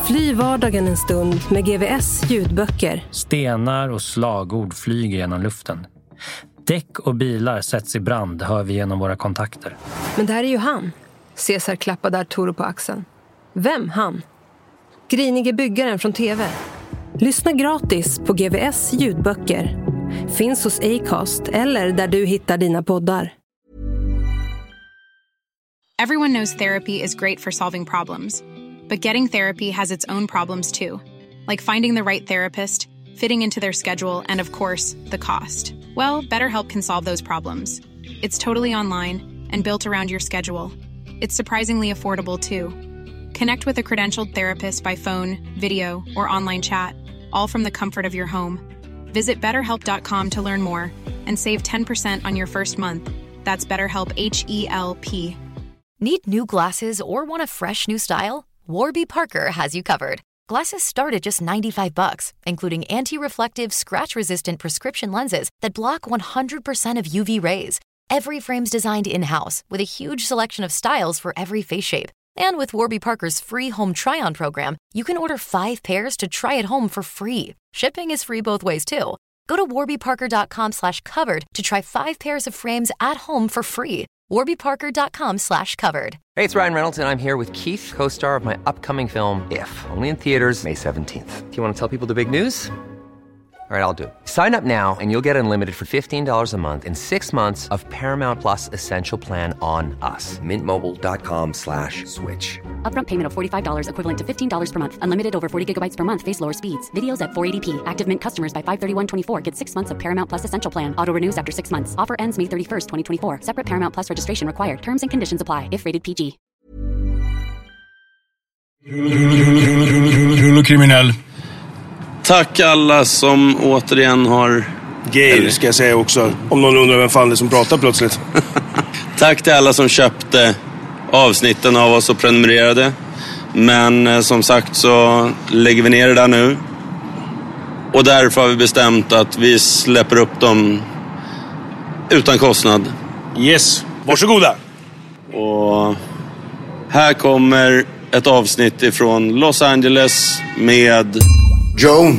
Fly vardagen en stund med GVS ljudböcker. Stenar och slagord flyger genom luften. Däck och bilar sätts i brand, hör vi genom våra kontakter. Men det här är ju han. Cesar klappade Arturo på axeln. Vem han? Grinige byggaren från TV. Lyssna gratis på GVS ljudböcker. Finns hos Acast eller där du hittar dina poddar. Everyone knows therapy is great for solving problems. But getting therapy has its own problems too. Like finding the right therapist, fitting into their schedule, and of course, the cost. Well, BetterHelp can solve those problems. It's totally online and built around your schedule. It's surprisingly affordable too. Connect with a credentialed therapist by phone, video, or online chat, all from the comfort of your home. Visit BetterHelp.com to learn more and save 10% on your first month. That's BetterHelp, H-E-L-P. Need new glasses or want a fresh new style? Warby Parker has you covered. Glasses start at just $95, including anti-reflective, scratch-resistant prescription lenses that block 100% of UV rays. Every frame's designed in-house with a huge selection of styles for every face shape. And with Warby Parker's free home try-on program, you can order 5 pairs to try at home for free. Shipping is free both ways, too. Go to warbyparker.com/covered to try 5 pairs of frames at home for free. warbyparker.com/covered. Hey, it's Ryan Reynolds, and I'm here with Keith, co-star of my upcoming film, If, only in theaters May 17th. Do you want to tell people the big news? All right, I'll do it. Sign up now and you'll get unlimited for $15 a month and 6 months of Paramount Plus Essential Plan on us. Mintmobile.com/switch. Upfront payment of $45 equivalent to $15 per month. Unlimited over 40 gigabytes per month. Face lower speeds. Videos at 480p. Active Mint customers by 531.24 get 6 months of Paramount Plus Essential Plan. Auto renews after 6 months. Offer ends May 31st, 2024. Separate Paramount Plus registration required. Terms and conditions apply if rated PG. Kriminell. Tack alla som återigen har... Gay ska jag säga också. Om någon undrar vem fan det är som pratar plötsligt. Tack till alla som köpte avsnitten av oss och prenumererade. Men som sagt så lägger vi ner det där nu. Och därför har vi bestämt att vi släpper upp dem utan kostnad. Yes, varsågoda. Och här kommer ett avsnitt ifrån Los Angeles med... Joe.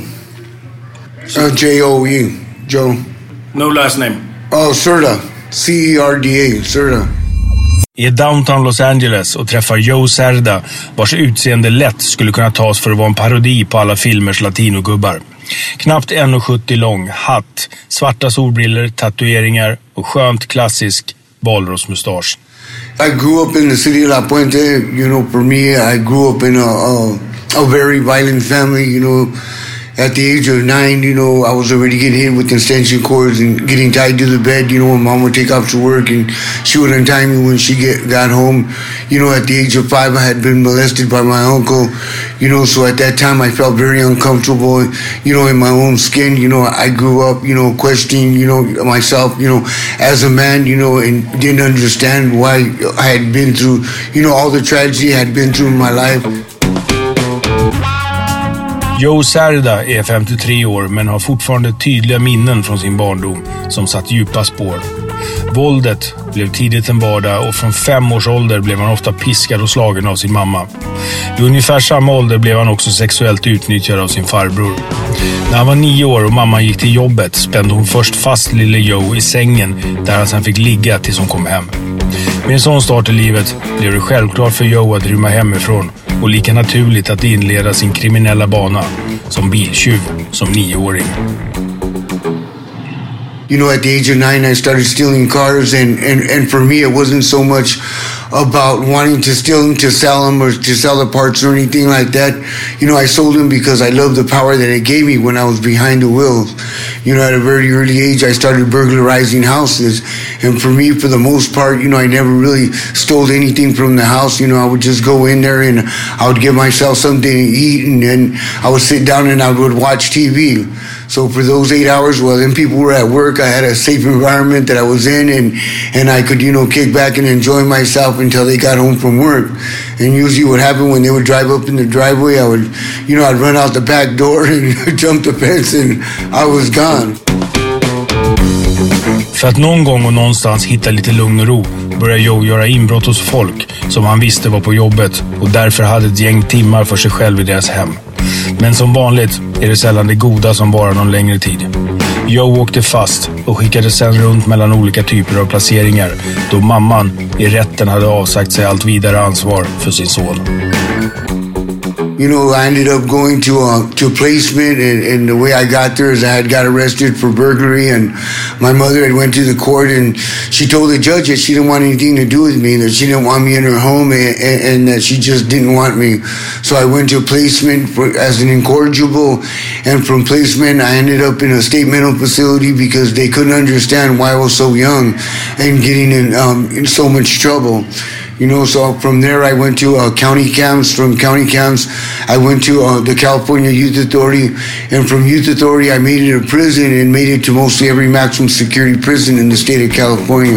J-O-E. Joe. No last name. Oh, Cerda. C-E-R-D-A. Cerda. Är downtown Los Angeles och träffar Joe Cerda, vars utseende lätt skulle kunna tas för att vara en parodi på alla filmers latinogubbar. Knappt 1,70 lång, hatt, svarta solbriller, tatueringar och skönt klassisk valrossmustasch. I grew up in the city of La Puente. You know, for me, I grew up in a very violent family, you know. At the age of 9, you know, I was already getting hit with extension cords and getting tied to the bed, you know, when mom would take off to work and she would untie me when she got home. You know, at the age of 5, I had been molested by my uncle, you know, so at that time I felt very uncomfortable, you know, in my own skin. You know, I grew up, you know, questioning, you know, myself, you know, as a man, you know, and didn't understand why I had been through, you know, all the tragedy I had been through in my life. Joe Cerda är 53 år men har fortfarande tydliga minnen från sin barndom som satt djupa spår. Våldet blev tidigt en vardag och från 5 års ålder blev han ofta piskad och slagen av sin mamma. Vid ungefär samma ålder blev han också sexuellt utnyttjad av sin farbror. När han var 9 år och mamma gick till jobbet spände hon först fast lille Joe i sängen där han sedan fick ligga tills hon kom hem. Med en sån start i livet blev det självklart för Joe att rymma hemifrån och lika naturligt att inleda sin kriminella bana som biltjuv som 9-åring. You know, at the age of 9, I started stealing cars, and for me, it wasn't so much about wanting to steal them to sell them or to sell the parts or anything like that. You know, I sold them because I loved the power that it gave me when I was behind the wheel. You know, at a very early age, I started burglarizing houses, and for me, for the most part, you know, I never really stole anything from the house. You know, I would just go in there and I would give myself something to eat, and then I would sit down and I would watch TV. So for those 8 hours, well, then people were at work. I had a safe environment that I was in, and I could, you know, kick back and enjoy myself until they got home from work. And usually what happened when they would drive up in the driveway, I would, you know, I'd run out the back door and jump the fence and I was gone. För att någon gång och någonstans hitta lite lugn och ro började Joe göra inbrott hos folk som han visste var på jobbet och därför hade ett gäng timmar för sig själv i deras hem. Men som vanligt är det sällan det goda som varar någon längre tid. Joe åkte fast och skickades sen runt mellan olika typer av placeringar då mamman i rätten hade avsagt sig allt vidare ansvar för sin son. You know, I ended up going to placement, and the way I got there is I had got arrested for burglary, and my mother had went to the court, and she told the judge that she didn't want anything to do with me, that she didn't want me in her home, and that she just didn't want me. So I went to placement as an incorrigible, and from placement I ended up in a state mental facility because they couldn't understand why I was so young and getting in so much trouble. You know, so from there I went to county camps. From county camps, I went to the California Youth Authority. And from Youth Authority, I made it to prison and made it to mostly every maximum security prison in the state of California.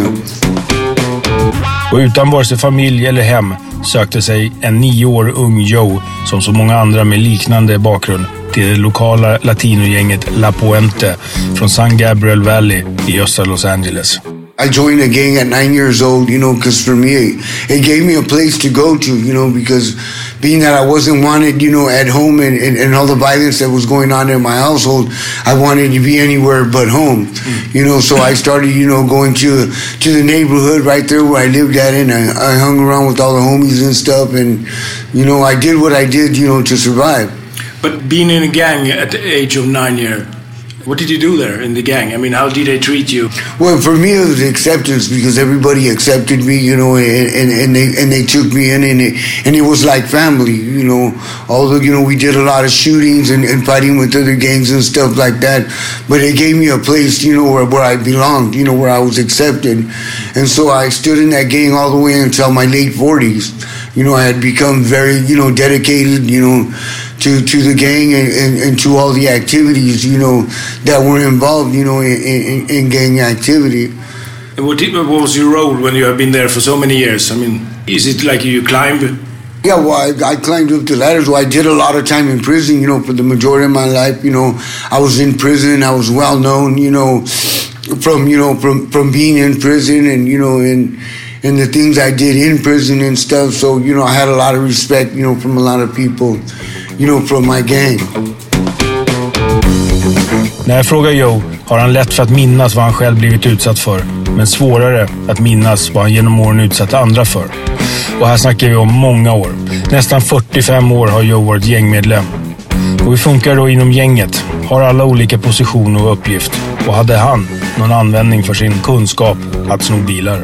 Och utan vare sig familj eller hem sökte sig en 9 år ung Joe, som så många andra med liknande bakgrund, till det lokala latinogänget La Puente från San Gabriel Valley i östra Los Angeles. I joined a gang at 9 years old, you know, because for me, it gave me a place to go to, you know, because being that I wasn't wanted, you know, at home and all the violence that was going on in my household, I wanted to be anywhere but home, you know, so I started, you know, going to the neighborhood right there where I lived at, and I hung around with all the homies and stuff, and, you know, I did what I did, you know, to survive. But being in a gang at the age of 9 years, what did you do there in the gang? I mean, how did they treat you? Well, for me, it was acceptance because everybody accepted me, you know, and they took me in, and it was like family, you know. Although, you know, we did a lot of shootings and fighting with other gangs and stuff like that, but it gave me a place, you know, where I belonged, you know, where I was accepted. And so I stood in that gang all the way until my late 40s. You know, I had become very, you know, dedicated, you know, to the gang and to all the activities, you know, that were involved, you know, in gang activity. And what was your role when you have been there for so many years? I mean, is it like you climbed? Yeah, well, I climbed up the ladders. Well, I did a lot of time in prison, you know, for the majority of my life. You know, I was in prison. I was well known, you know, from being in prison and, you know, and the things I did in prison and stuff. So, you know, I had a lot of respect, you know, from a lot of people, you know, from my gang. När jag frågar Joe har han lätt för att minnas vad han själv blivit utsatt för, men svårare att minnas vad han genom åren utsatt andra för. Och här snackar vi om många år. Nästan 45 år har Joe varit gängmedlem. Och vi funkar då inom gänget, har alla olika position och uppgift. Och hade han någon användning för sin kunskap att sno bilar?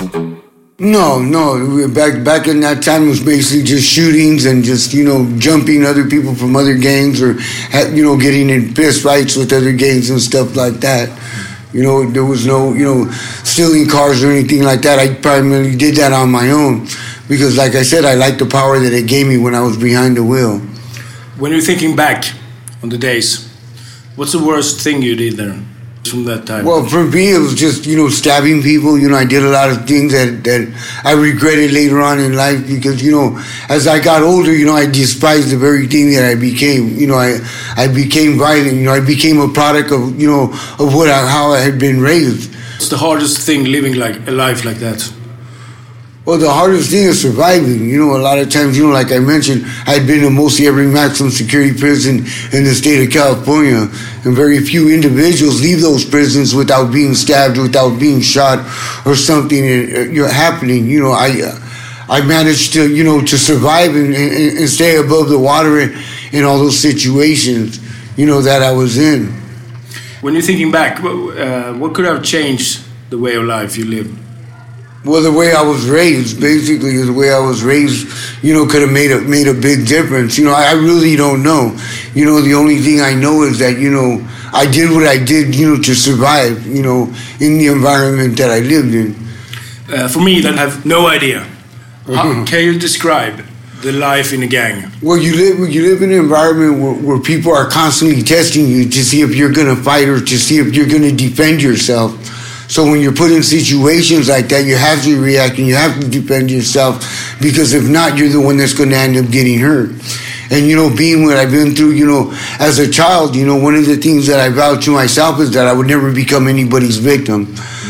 No. Back in that time, it was basically just shootings and just, you know, jumping other people from other gangs or, you know, getting in fist fights with other gangs and stuff like that. You know, there was no, you know, stealing cars or anything like that. I primarily did that on my own because, like I said, I liked the power that it gave me when I was behind the wheel. When you're thinking back on the days, what's the worst thing you did there? From that time? Well, for me, it was just, you know, stabbing people. You know, I did a lot of things that I regretted later on in life because, you know, as I got older, you know, I despised the very thing that I became. You know, I became violent. You know, I became a product of, you know, of how I had been raised. What's the hardest thing living like a life like that? Well, the hardest thing is surviving. You know, a lot of times, you know, like I mentioned, I'd been in mostly every maximum security prison in the state of California, and very few individuals leave those prisons without being stabbed, without being shot, or something happening. You know, I managed to, you know, to survive and stay above the water in all those situations, you know, that I was in. When you're thinking back, what could have changed the way of life you lived? Well, the way I was raised, basically, the way I was raised, you know, could have made a big difference. You know, I really don't know. You know, the only thing I know is that, you know, I did what I did, you know, to survive, you know, in the environment that I lived in. For me, that I have no idea. How can you describe the life in a gang? Well, you live in an environment where people are constantly testing you to see if you're going to fight or to see if you're going to defend yourself. So when you're put in situations like that, you have to react and you have to defend yourself because if not, you're the one that's going to end up getting hurt. And, you know, being what I've been through, you know, as a child, you know, one of the things that I vowed to myself is that I would never become anybody's victim.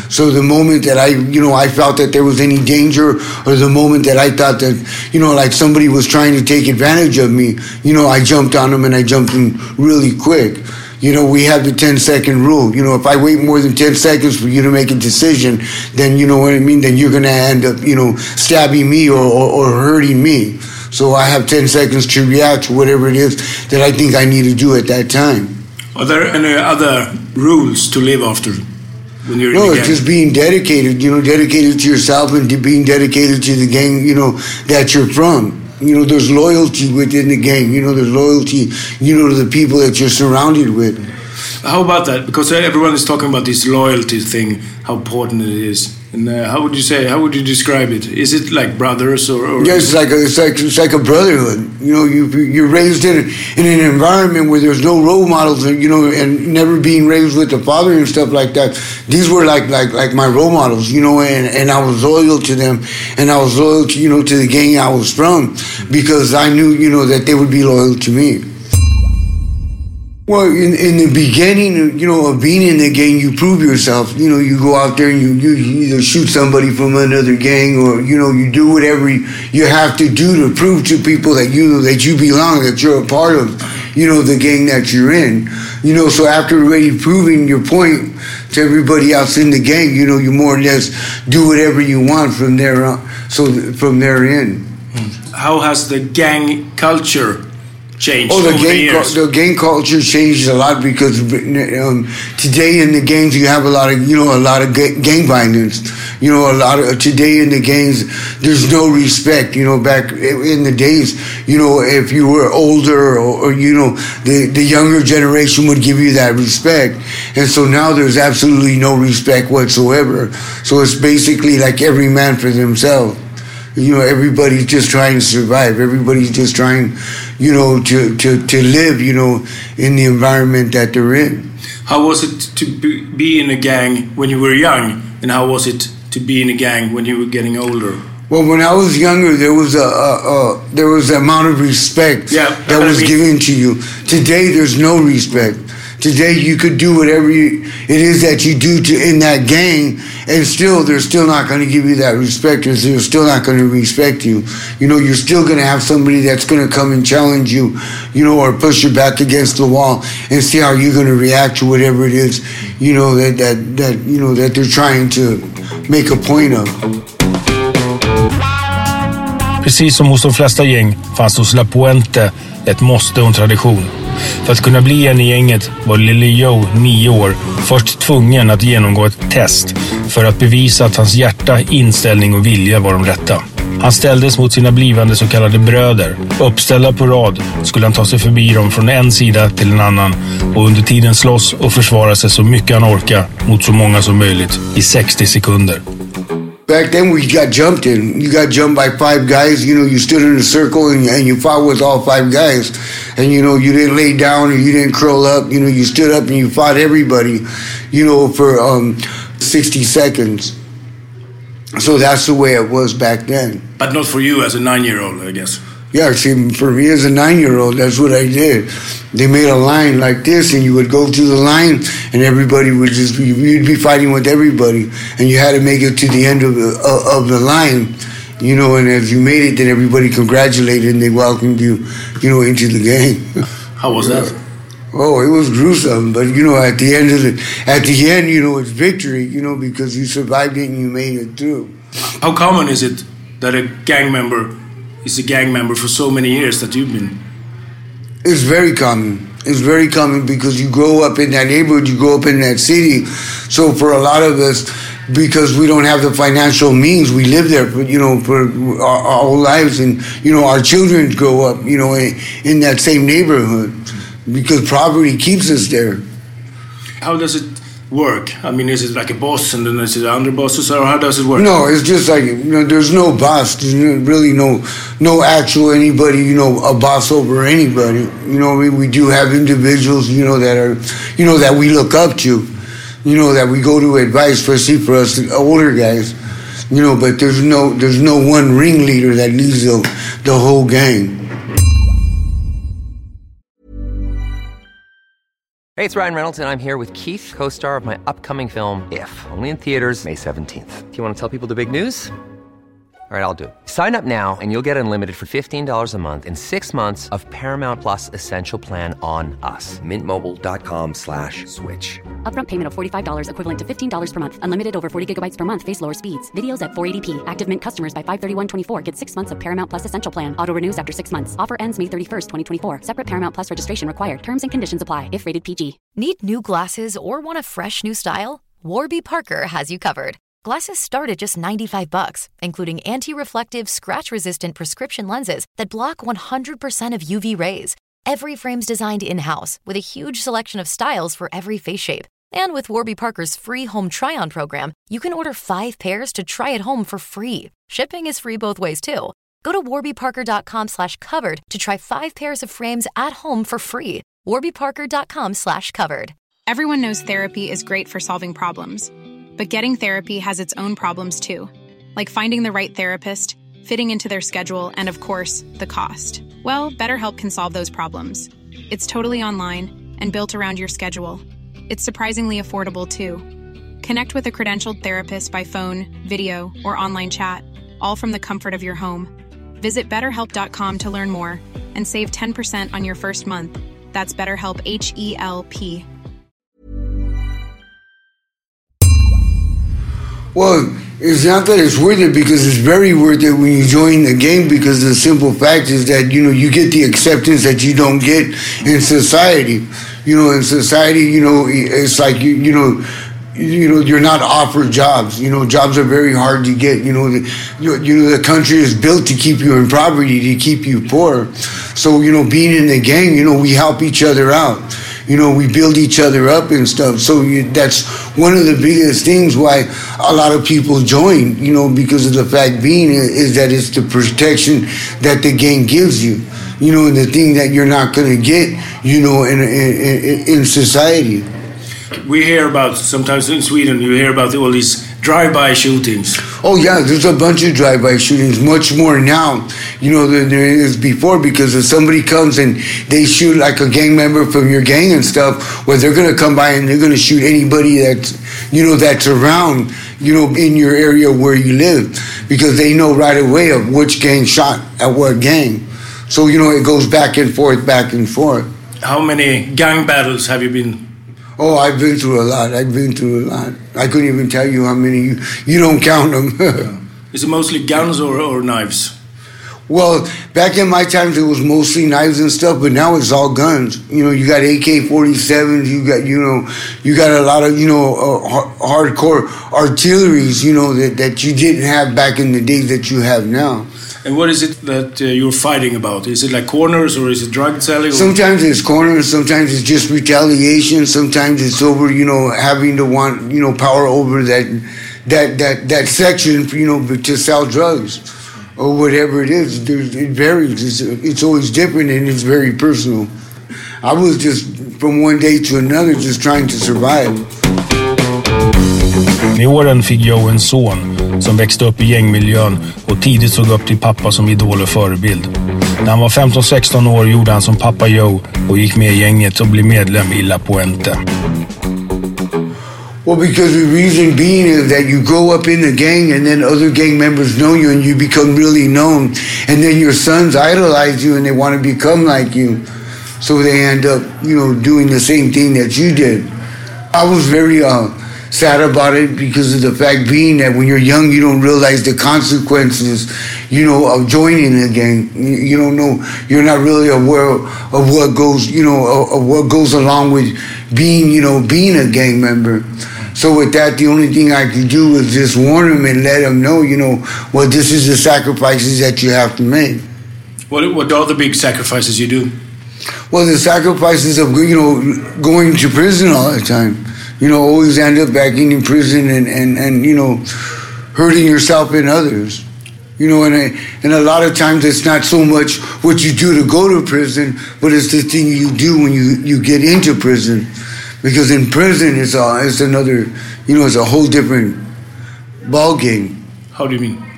So the moment that I felt that there was any danger, or the moment that I thought that, like somebody was trying to take advantage of me, I jumped on them, and I jumped in really quick. We have the 10-second rule. If I wait more than 10 seconds for you to make a decision, then then you're going to end up, stabbing me or hurting me. So I have 10 seconds to react to whatever it is that I think I need to do at that time. Are there any other rules to live after when you're in the gang? No, it's just being dedicated, dedicated to yourself and to being dedicated to the gang, that you're from. There's loyalty within the gang. There's loyalty, to the people that you're surrounded with. How about that? Because everyone is talking about this loyalty thing, how important it is. And how would you describe it? Is it like brothers or? Yeah, it's like a brotherhood. You're raised in an environment where there's no role models, and never being raised with a father and stuff like that. These were like my role models, and I was loyal to them, and I was loyal to, to the gang I was from, because I knew, that they would be loyal to me. Well, in the beginning, of being in the gang, you prove yourself. You go out there and you either shoot somebody from another gang, or, you do whatever you have to do to prove to people that you belong, that you're a part of, the gang that you're in. So after already proving your point to everybody else in the gang, you more or less do whatever you want from there on. So from there in. How has the gang culture changed? The gang culture changed a lot, because today in the gangs you have a lot of gang violence. Today in the gangs there's no respect. Back in the days, if you were older or the younger generation would give you that respect, and so now there's absolutely no respect whatsoever. So it's basically like every man for themselves. Everybody's just trying to survive. Everybody's just trying, to live, in the environment that they're in. How was it to be in a gang when you were young, and how was it to be in a gang when you were getting older? Well, when I was younger, there was an amount of respect that was given to you. Today, there's no respect. Today, you could do whatever it is that you do in that gang, and they're still not going to give you that respect, or they're still not going to respect you. You're still going to have somebody that's going to come and challenge you, or push your back against the wall and see how you're going to react to whatever it is, that they're trying to make a point of. Precis som hos de flesta gäng fanns hos La Puente ett måste och en tradition. För att kunna bli en i gänget var Lille Joe, 9 år, först tvungen att genomgå ett test för att bevisa att hans hjärta, inställning och vilja var de rätta. Han ställdes mot sina blivande så kallade bröder. Uppställda på rad skulle han ta sig förbi dem från en sida till en annan och under tiden slåss och försvara sig så mycket han orkar mot så många som möjligt i 60 sekunder. Back then we got jumped in. You got jumped by 5 guys. You stood in a circle and you fought with all 5 guys. And, you didn't lay down or you didn't curl up. You stood up and you fought everybody, for 60 seconds. So that's the way it was back then. But not for you as a 9-year-old, I guess. Yeah, see, for me as a 9-year-old, that's what I did. They made a line like this, and you would go to the line, and everybody would you'd be fighting with everybody, and you had to make it to the end of the line, and as you made it, then everybody congratulated, and they welcomed you, into the gang. How was that? Oh, it was gruesome, but at the end, it's victory, because you survived it and you made it through. How common is it that a gang member is a gang member for so many years that you've been? It's very common. It's very common because you grow up in that neighborhood, you grow up in that city. So for a lot of us, because we don't have the financial means, we live there for our whole lives, and our children grow up in that same neighborhood because poverty keeps us there. How does it work? I mean, is it like a boss and then is it under bosses, or how does it work? No, it's just like, there's no boss. There's really no actual anybody, a boss over anybody. We do have individuals, that are, that we look up to, that we go to advice, especially for us older guys, but there's no one ringleader that leads the whole gang. Hey, it's Ryan Reynolds, and I'm here with Keith, co-star of my upcoming film, If, only in theaters May 17th. Do you want to tell people the big news? All right, I'll do it. Sign up now and you'll get unlimited for $15 a month and 6 months of Paramount Plus Essential Plan on us. MintMobile.com/switch. Upfront payment of $45 equivalent to $15 per month. Unlimited over 40 gigabytes per month. Face lower speeds. Videos at 480p. Active Mint customers by 531.24 get 6 months of Paramount Plus Essential Plan. Auto renews after 6 months. Offer ends May 31st, 2024. Separate Paramount Plus registration required. Terms and conditions apply if rated PG. Need new glasses or want a fresh new style? Warby Parker has you covered. Glasses start at just $95, including anti-reflective, scratch-resistant prescription lenses that block 100% of UV rays. Every frame's designed in-house with a huge selection of styles for every face shape. And with Warby Parker's free home try-on program, you can order 5 pairs to try at home for free. Shipping is free both ways, too. Go to warbyparker.com/covered to try 5 pairs of frames at home for free. warbyparker.com/covered. Everyone knows therapy is great for solving problems. But getting therapy has its own problems too, like finding the right therapist, fitting into their schedule, and of course, the cost. Well, BetterHelp can solve those problems. It's totally online and built around your schedule. It's surprisingly affordable too. Connect with a credentialed therapist by phone, video, or online chat, all from the comfort of your home. Visit BetterHelp.com to learn more and save 10% on your first month. That's BetterHelp, H-E-L-P. Well, it's not that it's worth it, because it's very worth it when you join the game, because the simple fact is that, you get the acceptance that you don't get in society. In society, it's like, you're not offered jobs. Jobs are very hard to get. The country is built to keep you in poverty, to keep you poor. So, being in the gang, we help each other out. We build each other up and stuff. So that's one of the biggest things why a lot of people join, because of the fact being is that it's the protection that the gang gives you, and the thing that you're not going to get, in society. We hear about, sometimes in Sweden, you hear about all these drive-by shootings. Oh yeah, there's a bunch of drive-by shootings, much more now, than there is before, because if somebody comes and they shoot like a gang member from your gang and stuff, well, they're going to come by and they're going to shoot anybody that's, that's around, in your area where you live, because they know right away of which gang shot at what gang. So, it goes back and forth. How many gang battles have you been? Oh, I've been through a lot. I couldn't even tell you how many. You don't count them. Is it mostly guns or knives? Well, back in my times, it was mostly knives and stuff, but now it's all guns. You got AK-47s. You got a lot of, hardcore artilleries, that you didn't have back in the days that you have now. And what is it that you're fighting about? Is it like corners, or is it drug selling? Sometimes it's corners, sometimes it's just retaliation, sometimes it's over, having to want, power over that section, to sell drugs or whatever it is. It varies. It's always different, and it's very personal. I was just, from one day to another, just trying to survive. Med åren fick Joe en son som växte upp i gängmiljön och tidigt såg upp till pappa som idol och förebild. När han var 15-16 år gjorde han som pappa Joe och gick med i gänget och blev medlem i La Puente. Well, because the reason being is that you grow up in the gang, and then other gang members know you and you become really known, and then your sons idolize you and they want to become like you. So they end up, doing the same thing that you did. I was very sad about it, because of the fact being that when you're young, you don't realize the consequences, of joining a gang. You don't know, you're not really aware of what goes, of what goes along with being a gang member. So with that, the only thing I could do was just warn them and let them know, well, this is the sacrifices that you have to make. What are the big sacrifices you do? Well, the sacrifices of, going to prison all the time. Always end up back in prison and hurting yourself and others. And a lot of times it's not so much what you do to go to prison, but it's the thing you do when you get into prison. Because in prison, it's another, it's a whole different ball game. How do you mean?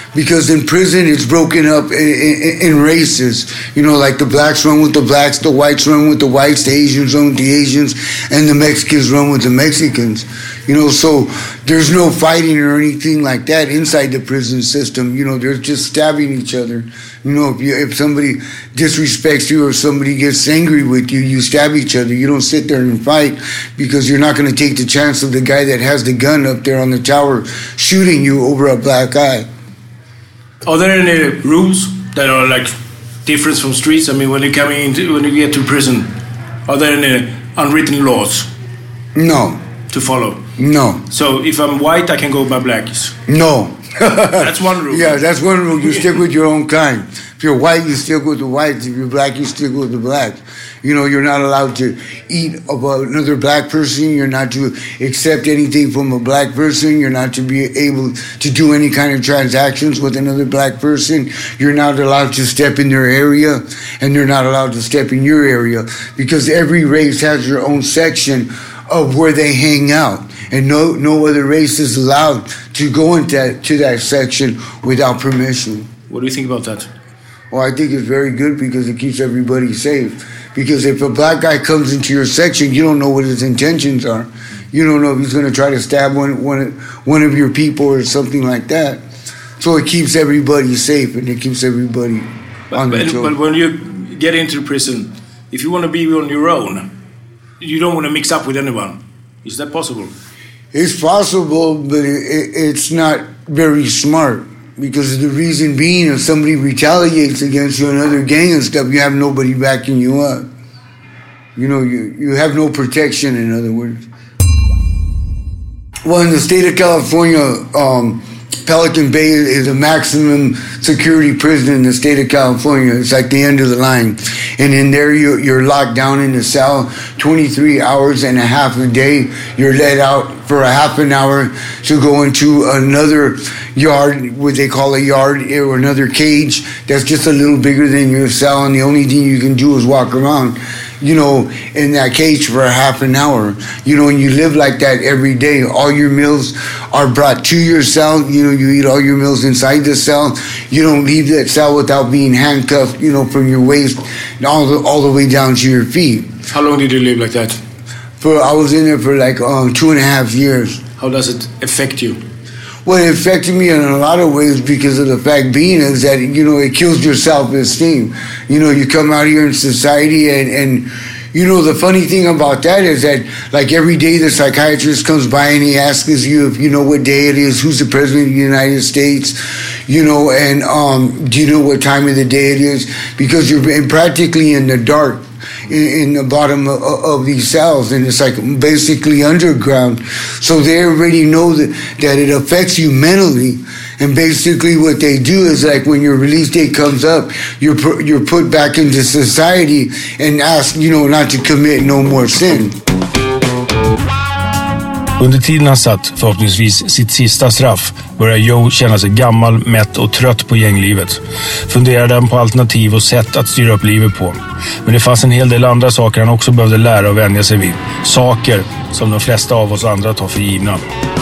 Because in prison, it's broken up in races. You know, like the blacks run with the blacks, the whites run with the whites, the Asians run with the Asians, and the Mexicans run with the Mexicans. You know, so there's no fighting or anything like that inside the prison system. You know, they're just stabbing each other. You know, if somebody disrespects you or somebody gets angry with you, you stab each other. You don't sit there and fight because you're not going to take the chance of the guy that has the gun up there on the tower shooting you over a black eye. Are there any rules that are like different from streets? I mean, when you get to prison, are there any unwritten laws? No. To follow? No. So if I'm white, I can go by black? No. That's one rule. Yeah, that's one rule. You stick with your own kind. If you're white, you stick with the whites. If you're black, you stick with the blacks. You know, you're not allowed to eat about another black person. You're not to accept anything from a black person. You're not to be able to do any kind of transactions with another black person. You're not allowed to step in their area, and they're not allowed to step in your area because every race has their own section of where they hang out. And no other race is allowed to go into that section without permission. What do you think about that? Well, I think it's very good because it keeps everybody safe. Because if a black guy comes into your section, you don't know what his intentions are. You don't know if he's going to try to stab one of your people or something like that. So it keeps everybody safe and it keeps everybody on the show. But when you get into prison, if you want to be on your own, you don't want to mix up with anyone. Is that possible? It's possible, but it's not very smart. Because the reason being, if somebody retaliates against you, another gang and stuff, you have nobody backing you up. You know, you have no protection, in other words. Well, in the state of California, Pelican Bay is a maximum security prison in the state of California. It's like the end of the line. And in there, you're locked down in a cell 23 hours and a half a day. You're let out for a half an hour to go into another yard, what they call a yard, or another cage that's just a little bigger than your cell. And the only thing you can do is walk around, you know, in that cage for a half an hour. You know, and you live like that every day. All your meals are brought to your cell. You know, you eat all your meals inside the cell. You don't leave that cell without being handcuffed, you know, from your waist all the way down to your feet. How long did you live like that? I was in there for like 2.5 years. How does it affect you? Well, it affected me in a lot of ways because of the fact being is that, you know, it kills your self-esteem. You know, you come out here in society and you know, the funny thing about that is that, like, every day the psychiatrist comes by and he asks you if you know what day it is, who's the president of the United States, you know, and do you know what time of the day it is? Because you're practically in the dark in the bottom of these cells, and it's like basically underground. So they already know that it affects you mentally. And basically what they do is, like, when your release date comes up, you're put back into society and asked, you know, not to commit no more sin. Under tiden han satt, förhoppningsvis sitt sista straff, börjar Joe känna sig gammal, mätt och trött på gänglivet. Funderade han på alternativ och sätt att styra upp livet på. Men det fanns en hel del andra saker han också behövde lära och vänja sig vid. Saker som de flesta av oss andra tar för givna.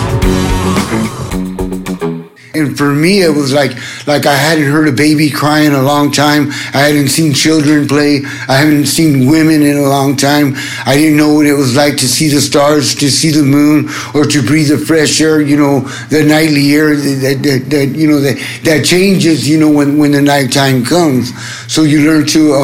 And for me, it was like I hadn't heard a baby cry in a long time. I hadn't seen children play. I haven't seen women in a long time. I didn't know what it was like to see the stars, to see the moon, or to breathe the fresh air. You know, the nightly air that you know that changes. You know, when the nighttime comes. So you learn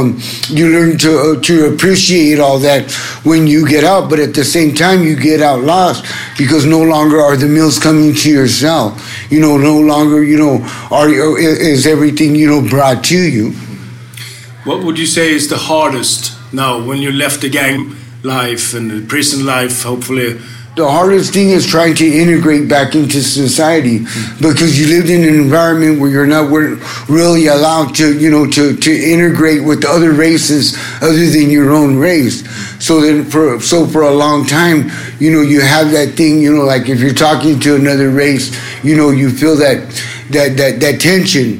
to appreciate all that when you get out. But at the same time, you get out lost because no longer are the meals coming to your cell. You know, no longer, you know, is everything, you know, brought to you. What would you say is the hardest now when you left the gang life and the prison life, hopefully? The hardest thing is trying to integrate back into society because you lived in an environment where you're not really allowed to, you know, to integrate with other races other than your own race. So then for a long time, you know, you have that thing, you know, like if you're talking to another race, you know, you feel that tension.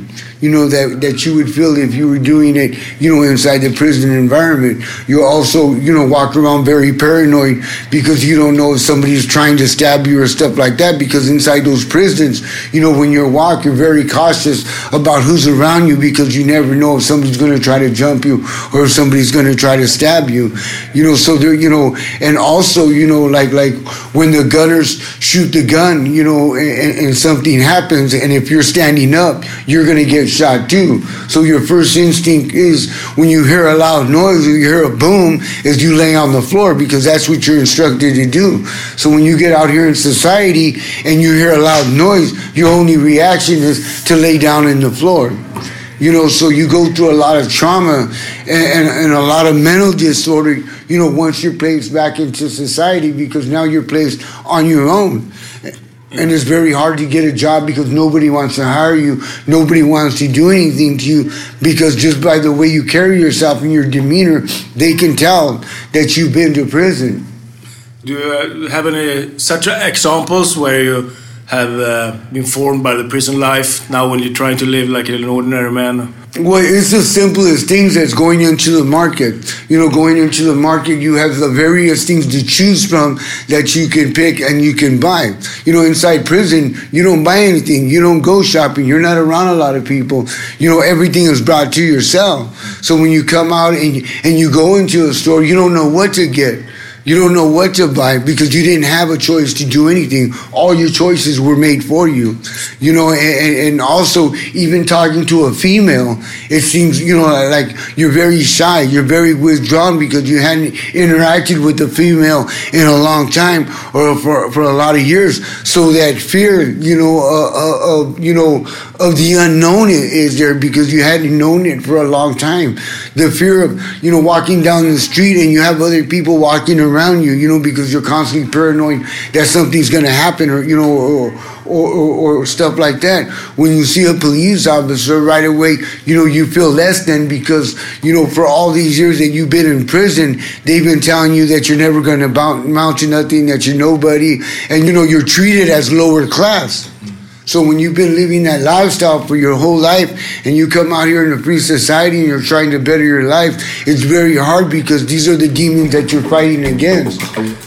you know, that you would feel if you were doing it, you know, inside the prison environment. You also, you know, walk around very paranoid because you don't know if somebody's trying to stab you or stuff like that, because inside those prisons, you know, when you walk, you're very cautious about who's around you because you never know if somebody's going to try to jump you or if somebody's going to try to stab you, you know. So there, you know, and also, you know, like when the gunners shoot the gun, you know, and something happens, and if you're standing up, you're going to get shot too. So your first instinct is, when you hear a loud noise or you hear a boom, is you lay on the floor, because that's what you're instructed to do. So when you get out here in society and you hear a loud noise, your only reaction is to lay down in the floor. You know, so you go through a lot of trauma and a lot of mental disorder, you know, once you're placed back into society, because now you're placed on your own. And it's very hard to get a job because nobody wants to hire you. Nobody wants to do anything to you, because just by the way you carry yourself and your demeanor, they can tell that you've been to prison. Do you have any such examples where you have been formed by the prison life now when you're trying to live like an ordinary man? Well, it's as simple as things that's going into the market. You know, going into the market, you have the various things to choose from that you can pick and you can buy. You know, inside prison, you don't buy anything. You don't go shopping. You're not around a lot of people. You know, everything is brought to yourself. So when you come out and you go into a store, you don't know what to get. You don't know what to buy because you didn't have a choice to do anything. All your choices were made for you. You know, and also even talking to a female, it seems, you know, like you're very shy. You're very withdrawn because you hadn't interacted with a female in a long time or for a lot of years. So that fear, you know, of the unknown is there because you hadn't known it for a long time. The fear of, you know, walking down the street and you have other people walking around you, you know, because you're constantly paranoid that something's going to happen, or, you know, or stuff like that. When you see a police officer, right away, you know, you feel less than, because, you know, for all these years that you've been in prison, they've been telling you that you're never going to amount to nothing, that you're nobody, and, you know, you're treated as lower class. So when you've been living that lifestyle for your whole life and you come out here in a free society and you're trying to better your life, it's very hard because these are the demons that you're fighting against.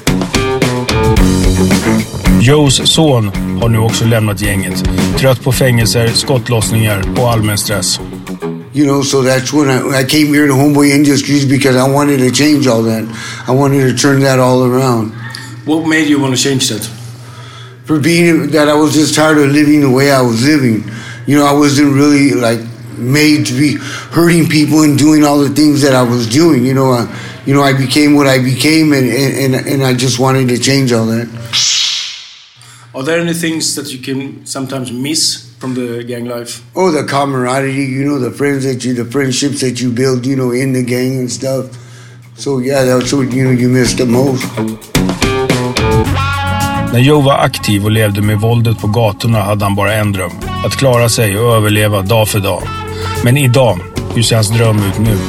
Joes son har nu också lämnat gänget. Trött på fängelser, skottlossningar och allmän stress. You know, so that's when I came here to Homeboy Industries, because I wanted to change all that. I wanted to turn that all around. What made you want to change that? For being that I was just tired of living the way I was living. You know, I wasn't really like made to be hurting people and doing all the things that I was doing. You know, I became what I became, and I just wanted to change all that. Are there any things that you can sometimes miss from the gang life? Oh, the camaraderie, you know, the friendships that you build, you know, in the gang and stuff. So yeah, that's what, you know, you miss the most. När Joe var aktiv och levde med våldet på gatorna hade han bara en dröm. Att klara sig och överleva dag för dag. Men idag, hur ser hans dröm ut nu?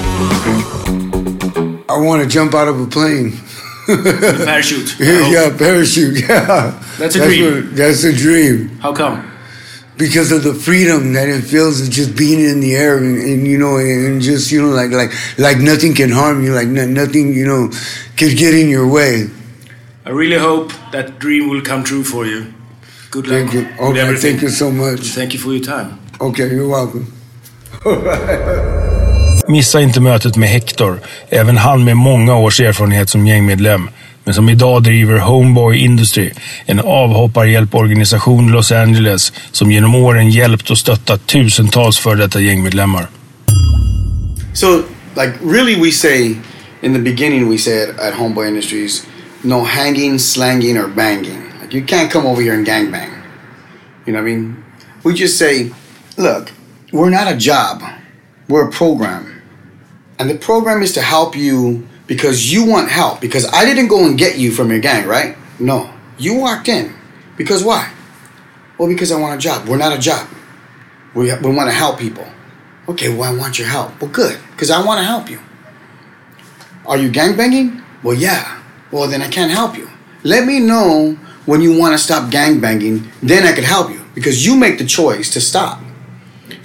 I want to jump out of a plane. Parachute. Yeah, parachute, yeah. That's a dream. That's a dream. How come? Because of the freedom that it feels of just being in the air and you know, and just, you know, like nothing can harm you, like nothing, you know, can get in your way. I really hope that dream will come true for you. Good luck. Thank you. Okay, thank you so much. Thank you for your time. Okay, you're welcome. Missa inte mötet med Hector, även han med många års erfarenhet som gängmedlem, men som idag driver Homeboy Industry, en avhopparhjälporganisation i Los Angeles som genom åren hjälpt och stöttat tusentals för detta gängmedlemmar. So, like, really we say, in the beginning we said at Homeboy Industries, no hanging, slanging, or banging. Like, you can't come over here and gangbang. You know what I mean? We just say, look, we're not a job. We're a program. And the program is to help you because you want help. Because I didn't go and get you from your gang, right? No. You walked in. Because why? Well, because I want a job. We're not a job. We want to help people. Okay, well, I want your help. Well, good. Because I want to help you. Are you gangbanging? Well, yeah. Well, then I can't help you. Let me know when you want to stop gangbanging. Then I can help you. Because you make the choice to stop.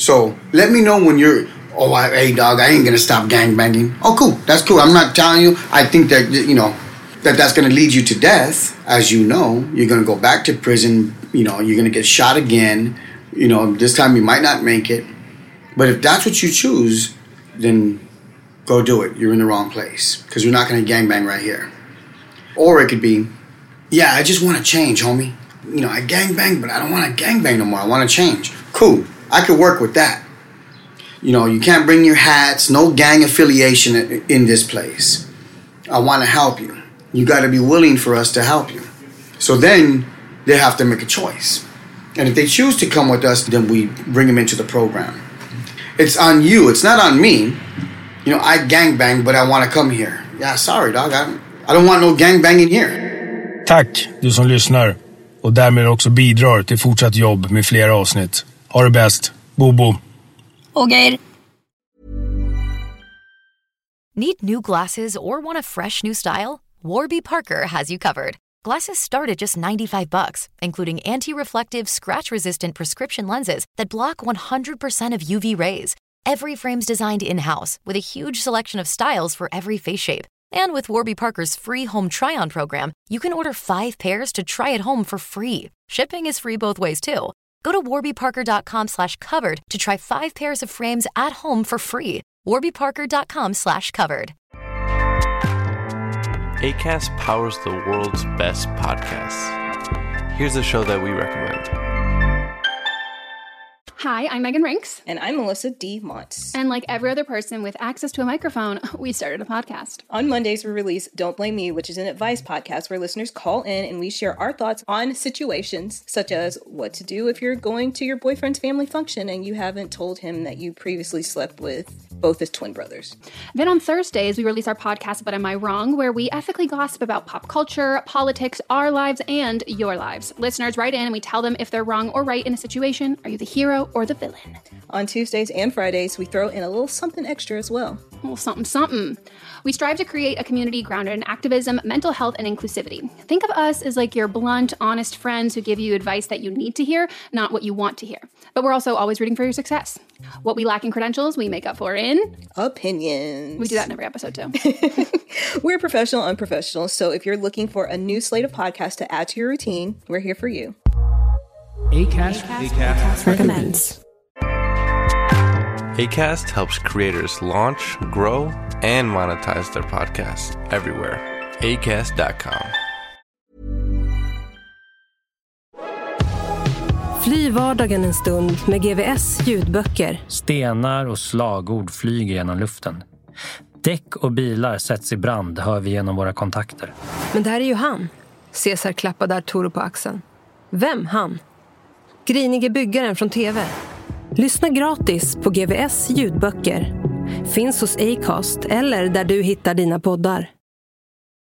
So let me know when you're, hey dog, I ain't gonna stop gangbanging. Oh, cool, that's cool. I'm not telling you. I think that, you know, that's gonna lead you to death. As you know, you're gonna go back to prison. You know, you're gonna get shot again. You know, this time you might not make it. But if that's what you choose, then go do it. You're in the wrong place because we're not gonna gangbang right here. Or it could be, yeah, I just want to change, homie. You know, I gangbang, but I don't want to gangbang no more. I want to change. Cool. I could work with that. You know, you can't bring your hats, no gang affiliation in this place. I want to help you. You got to be willing for us to help you. So then they have to make a choice. And if they choose to come with us, then we bring them into the program. It's on you. It's not on me. You know, I gangbang, but I want to come here. Yeah, sorry, dog. I don't want no gangbanging here. Tack, du som lyssnar. Och därmed också bidrar till fortsatt jobb med fler avsnitt. Ha det bäst. Bobo. Okay. Need new glasses or want a fresh new style? Warby Parker has you covered. Glasses start at just $95, including anti-reflective, scratch-resistant prescription lenses that block 100% of UV rays. Every frame's designed in-house with a huge selection of styles for every face shape. And with Warby Parker's free home try-on program, you can order 5 pairs to try at home for free. Shipping is free both ways, too. Go to warbyparker.com/covered to try 5 pairs of frames at home for free. warbyparker.com/covered. Acast powers the world's best podcasts. Here's a show that we recommend. Hi, I'm Megan Rinks. And I'm Melissa D. Montz. And like every other person with access to a microphone, we started a podcast. On Mondays, we release Don't Blame Me, which is an advice podcast where listeners call in and we share our thoughts on situations such as what to do if you're going to your boyfriend's family function and you haven't told him that you previously slept with both his twin brothers. Then on Thursdays, we release our podcast, But Am I Wrong?, where we ethically gossip about pop culture, politics, our lives, and your lives. Listeners write in and we tell them if they're wrong or right in a situation. Are you the hero or the villain? On Tuesdays and Fridays, we throw in a little something extra as well. A little something. We strive to create a community grounded in activism, mental health, and inclusivity. Think of us as like your blunt, honest friends who give you advice that you need to hear, not what you want to hear. But we're also always rooting for your success. What we lack in credentials, we make up for in opinions. We do that in every episode, too. We're professional, unprofessional, so if you're looking for a new slate of podcasts to add to your routine, we're here for you. Acast recommends. Acast helps creators launch, grow, and monetize their podcasts everywhere. Acast.com. Fly vardagen en stund med GVS ljudböcker. Stenar och slagord flyger genom luften. Däck och bilar sätts i brand, hör vi genom våra kontakter. Men det här är ju han. Cesar klappade Arturo på axeln. Vem han? Grinige byggaren från TV. Lyssna gratis på GVS ljudböcker. Finns hos Acast eller där du hittar dina poddar.